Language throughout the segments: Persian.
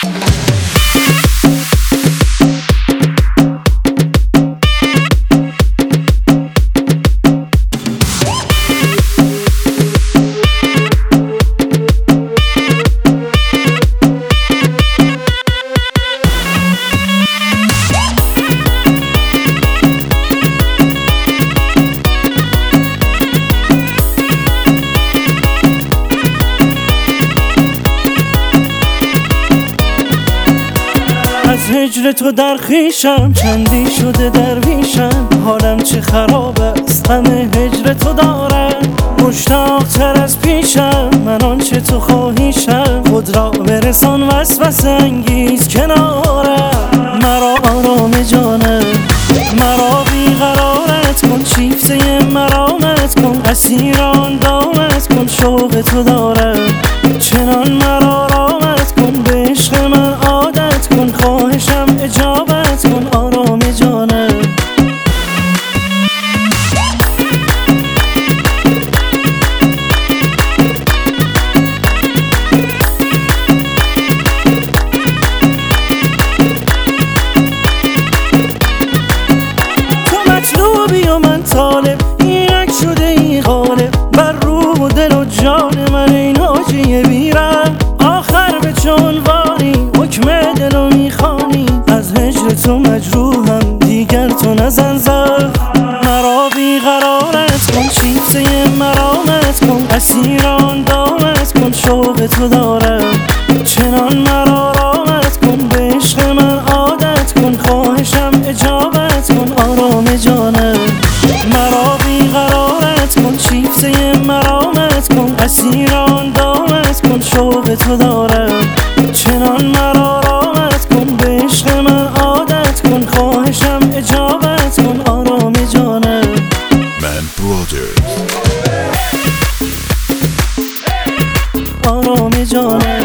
از هجر تو در خویشم چندی شده درویشم، حالم چه خراب است همه هجر تو دارم. مشتاق تر از پیشم من آنچه تو خواهیشم، خود را برسان وسوسه انگیز کنارم. مرا آرام جانم مرا بیقرارت کن، شیفته مرامت کن، اسیران دامت کن، شوق تو دارم چنان مرا رامت کن، به عشق من عادت کن، خواهشم اجابت کن آرام جانم. تو مطلوبی و من طالب، اینک شده ای غالب بر روح و دل و جان من، ای ناجی بیرم آخر به چنوانی حکم دلو میخوانی. از هجر تو مجروحم دیگر تو نزن زخم، مرا بیقرارت کن، شیفته مرامت کن، اسیران دامت کن، شوق تو دارم چنان مرا رامت کن، به عشق من عادت کن، خواهشم اجابت کن آرام جانم. مرا بیقرارت کن، شیفته مرامت کن، اسیران دامت کن، شوق تو دارم چنان مرا رامت کن، به عشق من عادت کن، خواهشم اجابت کن آرام جانم. Man Brothers آرام جانم.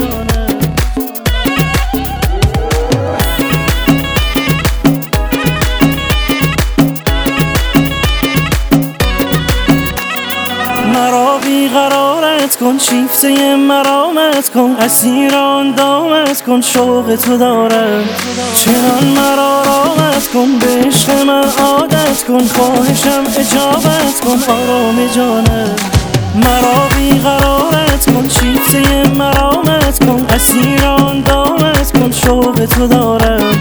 مرا بیقرارت کن، شیفته مرامت کن، اسیران دامت کن، شوق تو دارم چنان مرا رامت کن، به عشق من عادت کن، خواهشم اجابت کن آرام جانم. مرا بیقرارت کن، شیفته مرامت کن، اسیران دامت کن، شوق تو دارم